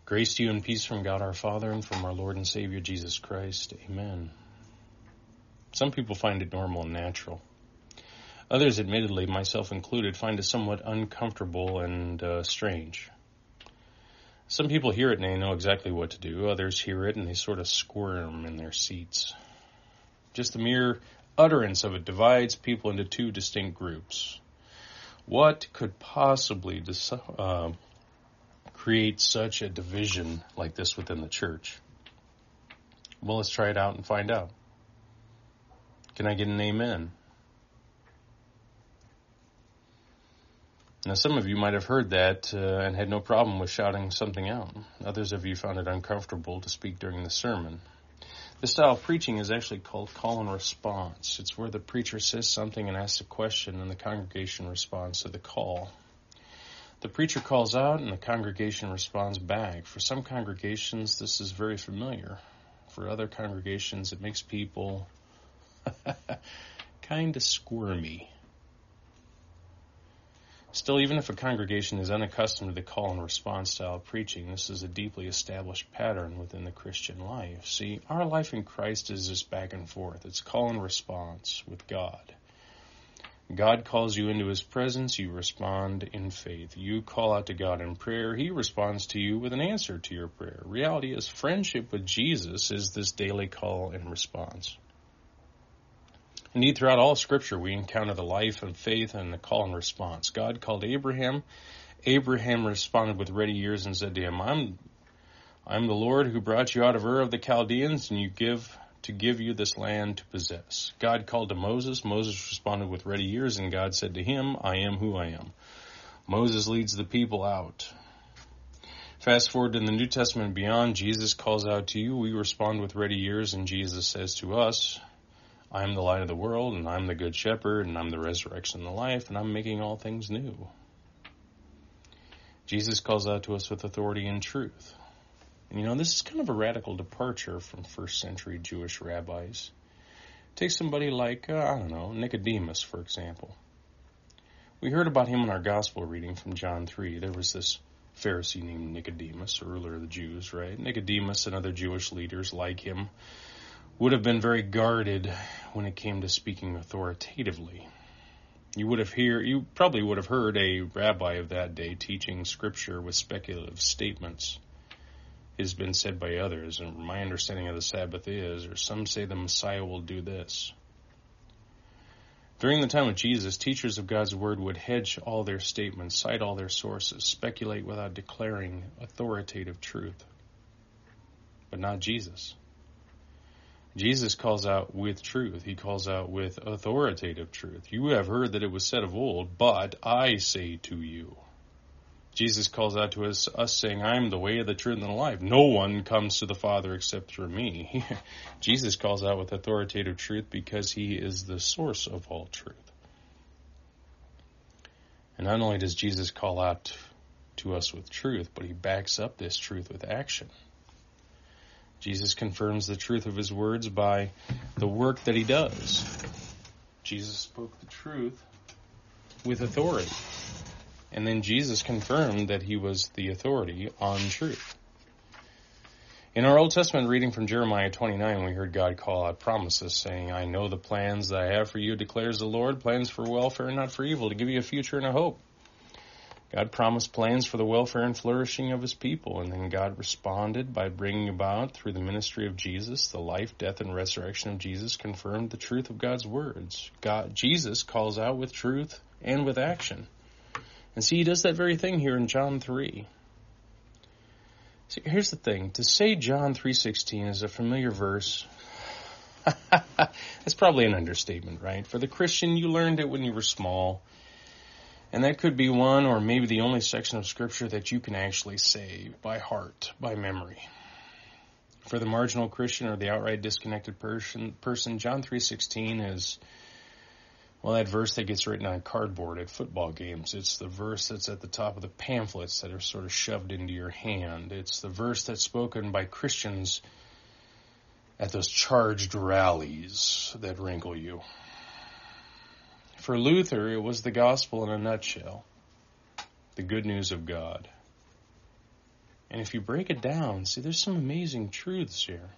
Grace to you and peace from God our Father and from our Lord and Savior Jesus Christ. Amen. Some people find it normal and natural. Others, admittedly, myself included, find it somewhat uncomfortable and strange. Some people hear it and they know exactly what to do. Others hear it and they sort of squirm in their seats. Just the mere utterance of it divides people into two distinct groups. What could possibly create such a division like this within the church? Well, let's try it out and find out. Can I get an amen? Now, some of you might have heard that and had no problem with shouting something out. Others of you found it uncomfortable to speak during the sermon. This style of preaching is actually called call and response. It's where the preacher says something and asks a question, and the congregation responds to the call. The preacher calls out, and the congregation responds back. For some congregations, this is very familiar. For other congregations, it makes people kind of squirmy. Still, even if a congregation is unaccustomed to the call and response style of preaching, this is a deeply established pattern within the Christian life. See, our life in Christ is just back and forth. It's call and response with God. God calls you into His presence, you respond in faith. You call out to God in prayer, He responds to you with an answer to your prayer. Reality is, friendship with Jesus is this daily call and response. Indeed, throughout all Scripture, we encounter the life and faith and the call and response. God called Abraham. Abraham responded with ready ears and said to him, I'm the Lord who brought you out of Ur of the Chaldeans, and to give you this land to possess. God called to Moses. Moses responded with ready ears, and God said to him, I am who I am. Moses leads the people out. Fast forward to the New Testament and beyond, Jesus calls out to you. We respond with ready ears, and Jesus says to us, I am the light of the world, and I'm the good shepherd, and I'm the resurrection and the life, and I'm making all things new. Jesus calls out to us with authority and truth. And this is kind of a radical departure from first century Jewish rabbis. Take somebody like, Nicodemus, for example. We heard about him in our gospel reading from John 3. There was this Pharisee named Nicodemus, ruler of the Jews, right? Nicodemus and other Jewish leaders like him would have been very guarded when it came to speaking authoritatively. You probably would have heard a rabbi of that day teaching scripture with speculative statements. It has been said by others, and my understanding of the Sabbath is, or some say the Messiah will do this. During the time of Jesus, teachers of God's word would hedge all their statements, cite all their sources, speculate without declaring authoritative truth. But not Jesus. Jesus calls out with truth. He calls out with authoritative truth. You have heard that it was said of old, but I say to you. Jesus calls out to us saying, I am the way, the truth, and the life. No one comes to the Father except through me. Jesus calls out with authoritative truth because He is the source of all truth. And not only does Jesus call out to us with truth, but He backs up this truth with action. Jesus confirms the truth of His words by the work that He does. Jesus spoke the truth with authority. And then Jesus confirmed that He was the authority on truth. In our Old Testament reading from Jeremiah 29, we heard God call out promises saying, I know the plans that I have for you, declares the Lord, plans for welfare and not for evil, to give you a future and a hope. God promised plans for the welfare and flourishing of His people, and then God responded by bringing about, through the ministry of Jesus, the life, death, and resurrection of Jesus, confirmed the truth of God's words. Jesus calls out with truth and with action. And see, He does that very thing here in John 3. See, here's the thing. To say John 3:16 is a familiar verse, that's probably an understatement, right? For the Christian, you learned it when you were small. And that could be one or maybe the only section of Scripture that you can actually say by heart, by memory. For the marginal Christian or the outright disconnected person, John 3:16 is, well, that verse that gets written on cardboard at football games. It's the verse that's at the top of the pamphlets that are sort of shoved into your hand. It's the verse that's spoken by Christians at those charged rallies that wrinkle you. For Luther, it was the gospel in a nutshell, the good news of God. And if you break it down, see, there's some amazing truths here.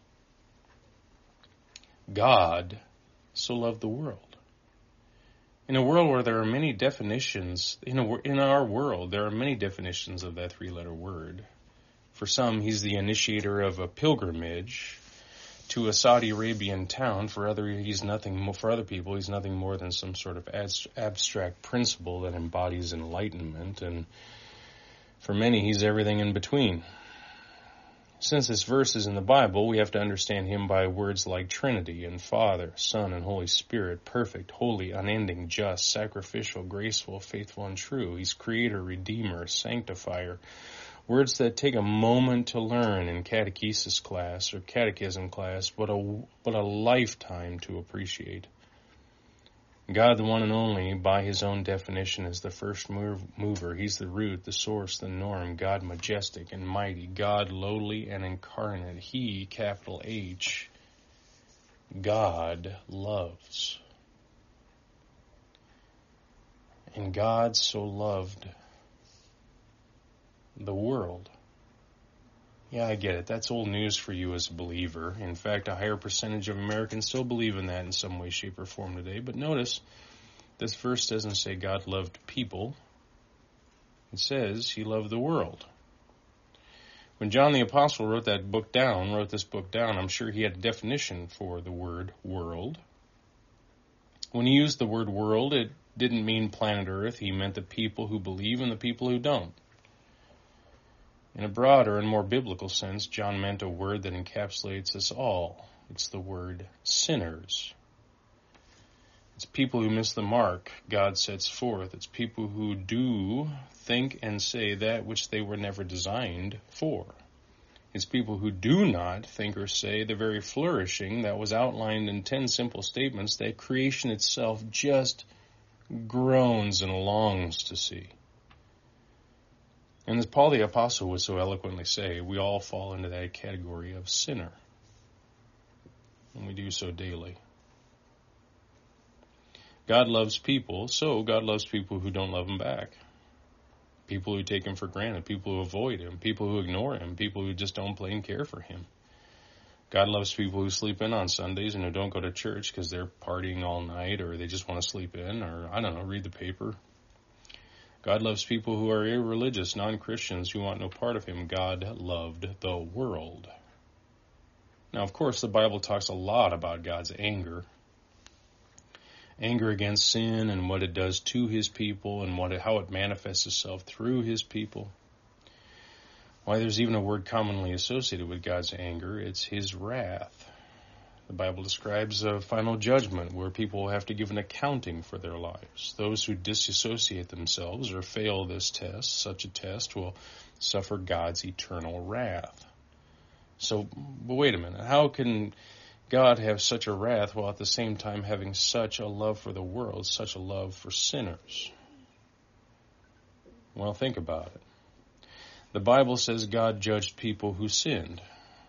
God so loved the world. In a world where there are many definitions, in our world, there are many definitions of that three-letter word. For some, he's the initiator of a pilgrimage to a Saudi Arabian town. For other people, he's nothing more than some sort of abstract principle that embodies enlightenment. And for many, he's everything in between. Since this verse is in the Bible, we have to understand him by words like Trinity and Father, Son, and Holy Spirit, perfect, holy, unending, just, sacrificial, graceful, faithful, and true. He's creator, redeemer, sanctifier, words that take a moment to learn in catechesis class or catechism class, but a lifetime to appreciate. God, the one and only, by his own definition, is the first mover. He's the root, the source, the norm. God majestic and mighty. God lowly and incarnate. He, capital H, God loves. And God so loved the world. Yeah, I get it. That's old news for you as a believer. In fact, a higher percentage of Americans still believe in that in some way, shape, or form today. But notice, this verse doesn't say God loved people. It says he loved the world. When John the Apostle wrote this book down, I'm sure he had a definition for the word world. When he used the word world, it didn't mean planet Earth. He meant the people who believe and the people who don't. In a broader and more biblical sense, John meant a word that encapsulates us all. It's the word sinners. It's people who miss the mark God sets forth. It's people who do think and say that which they were never designed for. It's people who do not think or say the very flourishing that was outlined in 10 simple statements that creation itself just groans and longs to see. And as Paul the Apostle would so eloquently say, we all fall into that category of sinner. And we do so daily. God loves people, so God loves people who don't love him back. People who take him for granted, people who avoid him, people who ignore him, people who just don't plain care for him. God loves people who sleep in on Sundays and who don't go to church because they're partying all night or they just want to sleep in or, read the paper. God loves people who are irreligious, non-Christians who want no part of him. God loved the world. Now, of course, the Bible talks a lot about God's anger. Anger against sin and what it does to his people and how it manifests itself through his people. Why, there's even a word commonly associated with God's anger. It's his wrath. The Bible describes a final judgment where people will have to give an accounting for their lives. Those who disassociate themselves or fail such a test, will suffer God's eternal wrath. So, but wait a minute. How can God have such a wrath while at the same time having such a love for the world, such a love for sinners? Well, think about it. The Bible says God judged people who sinned.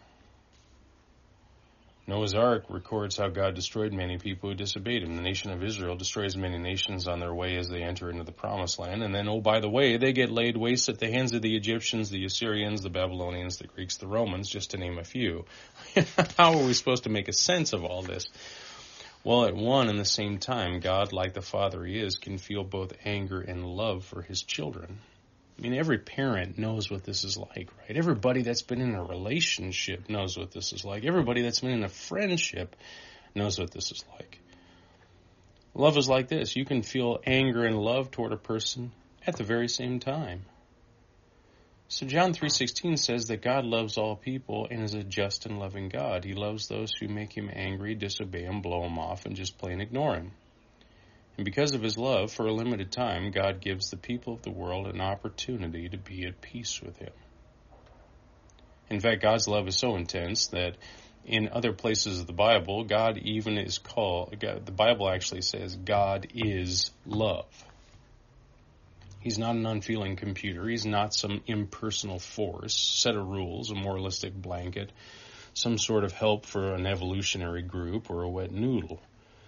Noah's Ark records how God destroyed many people who disobeyed him. The nation of Israel destroys many nations on their way as they enter into the Promised Land. And then, oh, by the way, they get laid waste at the hands of the Egyptians, the Assyrians, the Babylonians, the Greeks, the Romans, just to name a few. How are we supposed to make a sense of all this? Well, at one and the same time, God, like the Father he is, can feel both anger and love for his children. I mean, every parent knows what this is like, right? Everybody that's been in a relationship knows what this is like. Everybody that's been in a friendship knows what this is like. Love is like this. You can feel anger and love toward a person at the very same time. So John 3:16 says that God loves all people and is a just and loving God. He loves those who make him angry, disobey him, blow him off, and just plain ignore him. And because of his love, for a limited time, God gives the people of the world an opportunity to be at peace with him. In fact, God's love is so intense that in other places of the Bible, the Bible actually says God is love. He's not an unfeeling computer. He's not some impersonal force, set of rules, a moralistic blanket, some sort of help for an evolutionary group or a wet noodle.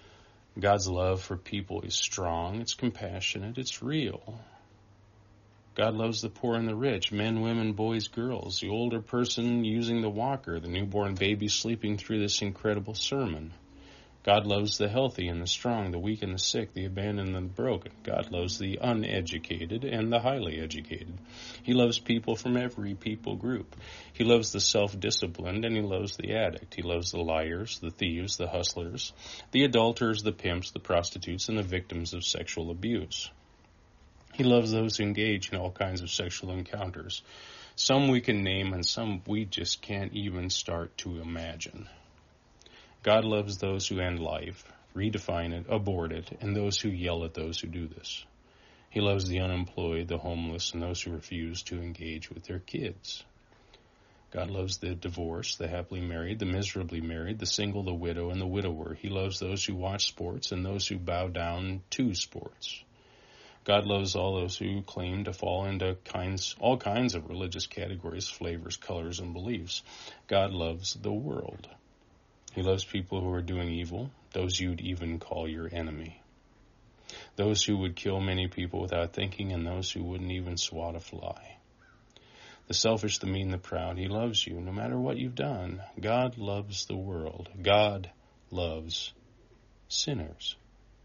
God's love for people is strong, it's compassionate, it's real. God loves the poor and the rich, men, women, boys, girls, the older person using the walker, the newborn baby sleeping through this incredible sermon. God loves the healthy and the strong, the weak and the sick, the abandoned and the broken. God loves the uneducated and the highly educated. He loves people from every people group. He loves the self-disciplined and he loves the addict. He loves the liars, the thieves, the hustlers, the adulterers, the pimps, the prostitutes, and the victims of sexual abuse. He loves those who engage in all kinds of sexual encounters. Some we can name and some we just can't even start to imagine. God loves those who end life, redefine it, abort it, and those who yell at those who do this. He loves the unemployed, the homeless, and those who refuse to engage with their kids. God loves the divorced, the happily married, the miserably married, the single, the widow, and the widower. He loves those who watch sports and those who bow down to sports. God loves all those who claim to fall into all kinds of religious categories, flavors, colors, and beliefs. God loves the world. He loves people who are doing evil, those you'd even call your enemy. Those who would kill many people without thinking, and those who wouldn't even swat a fly. The selfish, the mean, the proud. He loves you no matter what you've done. God loves the world. God loves sinners.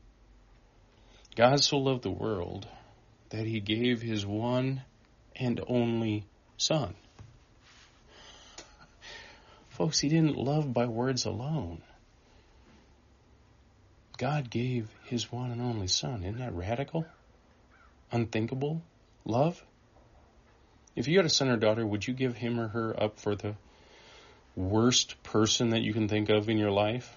God so loved the world that he gave his one and only Son. Folks, he didn't love by words alone. God gave his one and only Son. Isn't that radical? Unthinkable? Love? If you had a son or daughter, would you give him or her up for the worst person that you can think of in your life?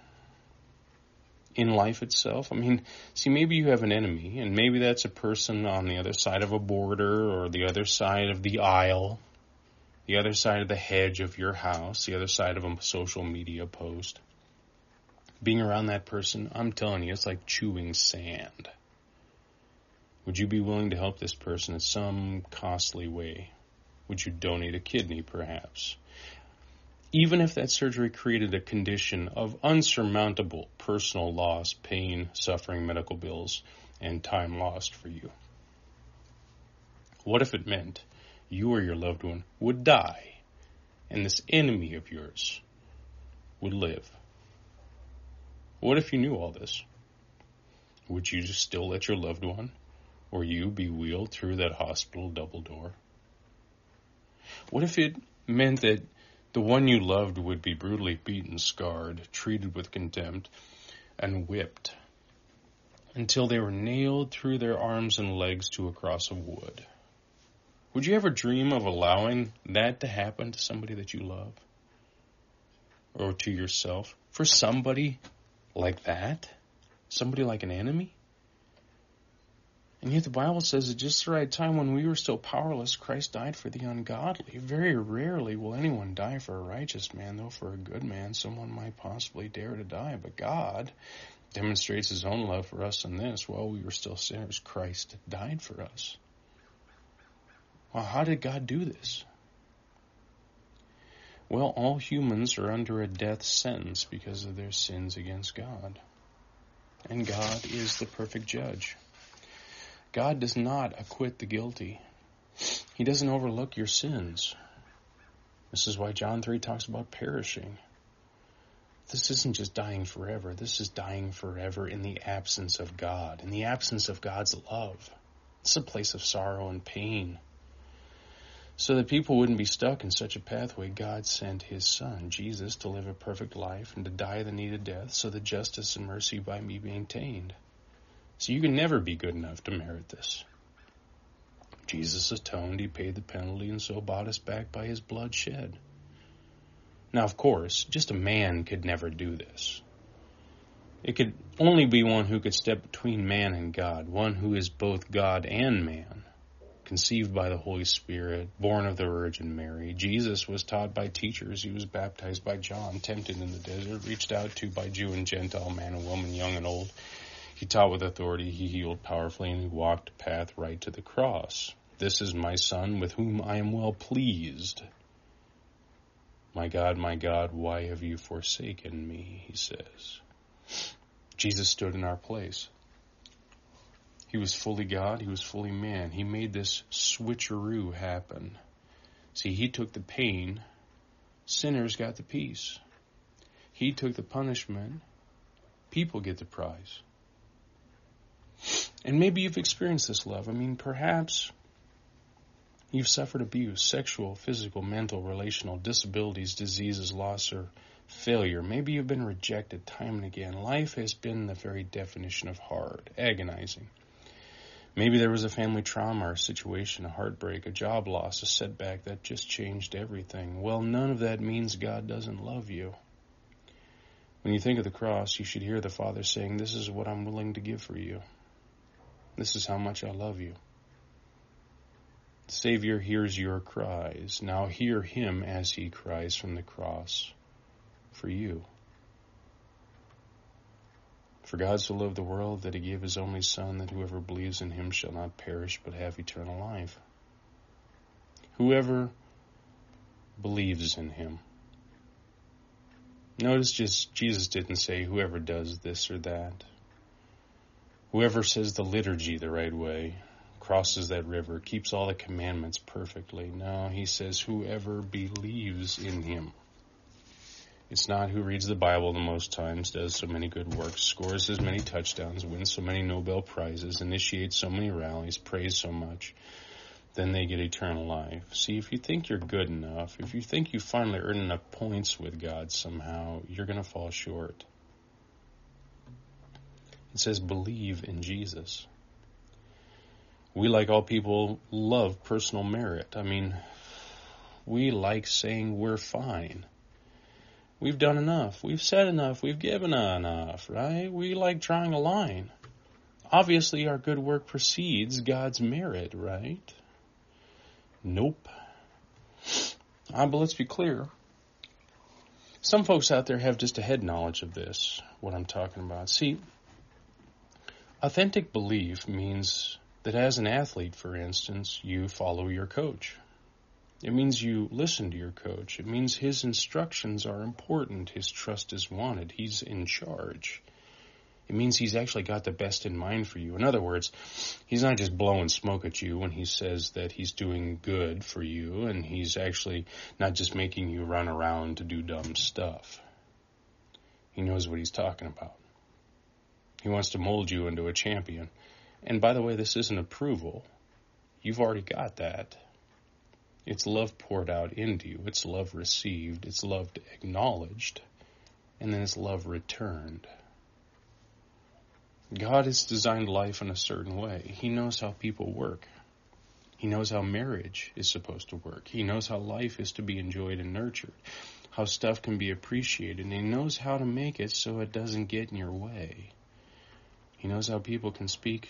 In life itself? I mean, see, maybe you have an enemy, and maybe that's a person on the other side of a border or the other side of the aisle, the other side of the hedge of your house, the other side of a social media post. Being around that person, I'm telling you, it's like chewing sand. Would you be willing to help this person in some costly way? Would you donate a kidney, perhaps? Even if that surgery created a condition of unsurmountable personal loss, pain, suffering, medical bills, and time lost for you. What if it meant you or your loved one would die, and this enemy of yours would live? What if you knew all this? Would you just still let your loved one or you be wheeled through that hospital double door? What if it meant that the one you loved would be brutally beaten, scarred, treated with contempt, and whipped until they were nailed through their arms and legs to a cross of wood? Would you ever dream of allowing that to happen to somebody that you love? Or to yourself? For somebody like that? Somebody like an enemy? And yet the Bible says at just the right time, when we were still powerless, Christ died for the ungodly. Very rarely will anyone die for a righteous man, though for a good man someone might possibly dare to die. But God demonstrates his own love for us in this: while we were still sinners, Christ died for us. Well, how did God do this? Well, all humans are under a death sentence because of their sins against God. And God is the perfect judge. God does not acquit the guilty. He doesn't overlook your sins. This is why John 3 talks about perishing. This isn't just dying forever. This is dying forever in the absence of God, in the absence of God's love. It's a place of sorrow and pain. So that people wouldn't be stuck in such a pathway, God sent his Son, Jesus, to live a perfect life and to die the needed death so that justice and mercy might be maintained. So you can never be good enough to merit this. Jesus atoned, he paid the penalty, and so bought us back by his blood shed. Now, of course, just a man could never do this. It could only be one who could step between man and God, one who is both God and man. Conceived by the Holy Spirit, born of the Virgin Mary. Jesus was taught by teachers. He was baptized by John, tempted in the desert, reached out to by Jew and Gentile, man and woman, young and old. He taught with authority, he healed powerfully, and he walked a path right to the cross. This is my Son, with whom I am well pleased. My God, why have you forsaken me, he says. Jesus stood in our place. He was fully God, he was fully man. He made this switcheroo happen. See, he took the pain, sinners got the peace. He took the punishment, people get the prize. And maybe you've experienced this love. I mean, perhaps you've suffered abuse, sexual, physical, mental, relational, disabilities, diseases, loss, or failure. Maybe you've been rejected time and again. Life has been the very definition of hard, agonizing. Maybe there was a family trauma or a situation, a heartbreak, a job loss, a setback that just changed everything. Well, none of that means God doesn't love you. When you think of the cross, you should hear the Father saying, "This is what I'm willing to give for you. This is how much I love you." The Savior hears your cries. Now hear him as he cries from the cross for you. For God so loved the world that he gave his only Son, that whoever believes in him shall not perish but have eternal life. Whoever believes in him. Notice Jesus didn't say whoever does this or that. Whoever says the liturgy the right way, crosses that river, keeps all the commandments perfectly. No, he says whoever believes in him. It's not who reads the Bible the most times, does so many good works, scores as many touchdowns, wins so many Nobel Prizes, initiates so many rallies, prays so much, then they get eternal life. See, if you think you're good enough, if you think you finally earned enough points with God somehow, you're going to fall short. It says believe in Jesus. We, like all people, love personal merit. I mean, we like saying we're fine. We've done enough. We've said enough. We've given enough, right? We like drawing a line. Obviously, our good work precedes God's merit, right? Nope. But let's be clear. Some folks out there have just a head knowledge of this, what I'm talking about. See, authentic belief means that as an athlete, for instance, you follow your coach. It means you listen to your coach. It means his instructions are important. His trust is wanted. He's in charge. It means he's actually got the best in mind for you. In other words, he's not just blowing smoke at you when he says that he's doing good for you, and he's actually not just making you run around to do dumb stuff. He knows what he's talking about. He wants to mold you into a champion. And by the way, this isn't approval. You've already got that. It's love poured out into you. It's love received. It's love acknowledged. And then it's love returned. God has designed life in a certain way. He knows how people work. He knows how marriage is supposed to work. He knows how life is to be enjoyed and nurtured, how stuff can be appreciated, and he knows how to make it so it doesn't get in your way. He knows how people can speak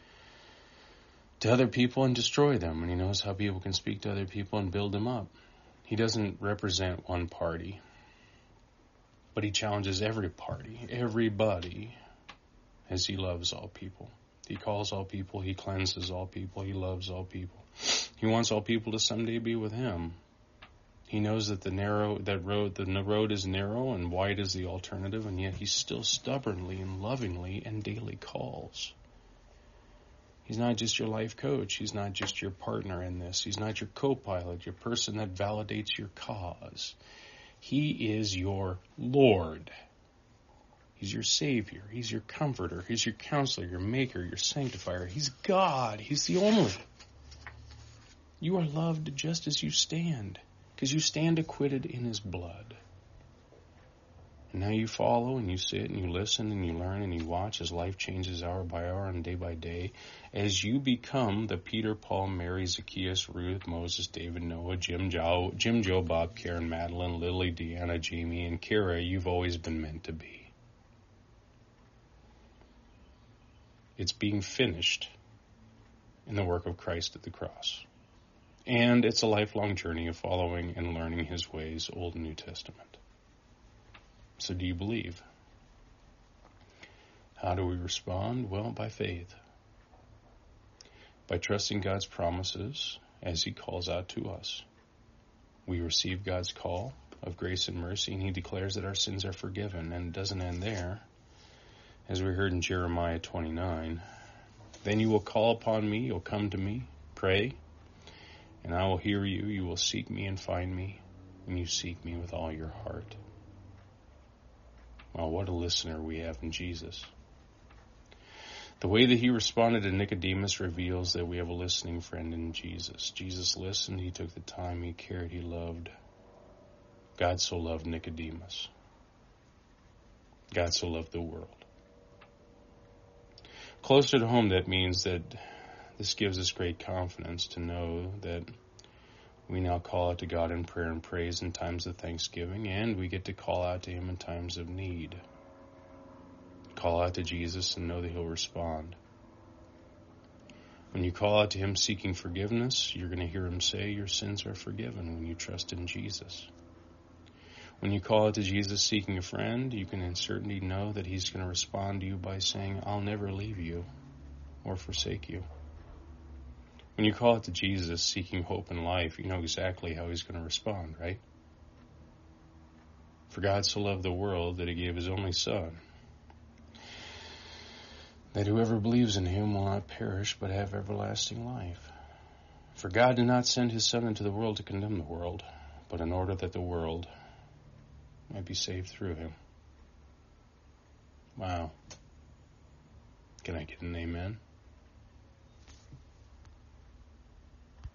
to other people and destroy them, and he knows how people can speak to other people and build them up. He doesn't represent one party, but he challenges every party, everybody, as he loves all people. He calls all people, he cleanses all people, he loves all people. He wants all people to someday be with him. He knows that the road is narrow and wide is the alternative, and yet he still stubbornly and lovingly and daily calls. He's not just your life coach. He's not just your partner in this. He's not your co-pilot, your person that validates your cause. He is your Lord. He's your Savior. He's your comforter. He's your counselor, your maker, your sanctifier. He's God. He's the only. You are loved just as you stand, because you stand acquitted in his blood. And now you follow and you sit and you listen and you learn and you watch as life changes hour by hour and day by day, as you become the Peter, Paul, Mary, Zacchaeus, Ruth, Moses, David, Noah, Jim, Joe, Bob, Karen, Madeline, Lily, Deanna, Jamie, and Kara you've always been meant to be. It's being finished in the work of Christ at the cross. And it's a lifelong journey of following and learning his ways, Old and New Testament. So do you believe? How do we respond? Well, by faith. By trusting God's promises as he calls out to us. We receive God's call of grace and mercy, and he declares that our sins are forgiven. And it doesn't end there. As we heard in Jeremiah 29, Then you will call upon me, you'll come to me, pray, and I will hear you. You will seek me and find me when you seek me with all your heart. Well, what a listener we have in Jesus. The way that he responded to Nicodemus reveals that we have a listening friend in Jesus. Jesus listened, he took the time, he cared, he loved. God so loved Nicodemus. God so loved the world. Closer to home, that means that this gives us great confidence to know that we now call out to God in prayer and praise in times of thanksgiving, and we get to call out to him in times of need. Call out to Jesus and know that he'll respond. When you call out to him seeking forgiveness, you're going to hear him say your sins are forgiven when you trust in Jesus. When you call out to Jesus seeking a friend, you can in certainty know that he's going to respond to you by saying, I'll never leave you or forsake you. When you call out to Jesus seeking hope in life, you know exactly how he's going to respond, right? For God so loved the world that he gave his only Son, that whoever believes in him will not perish but have everlasting life. For God did not send his Son into the world to condemn the world, but in order that the world might be saved through him. Wow. Can I get an amen?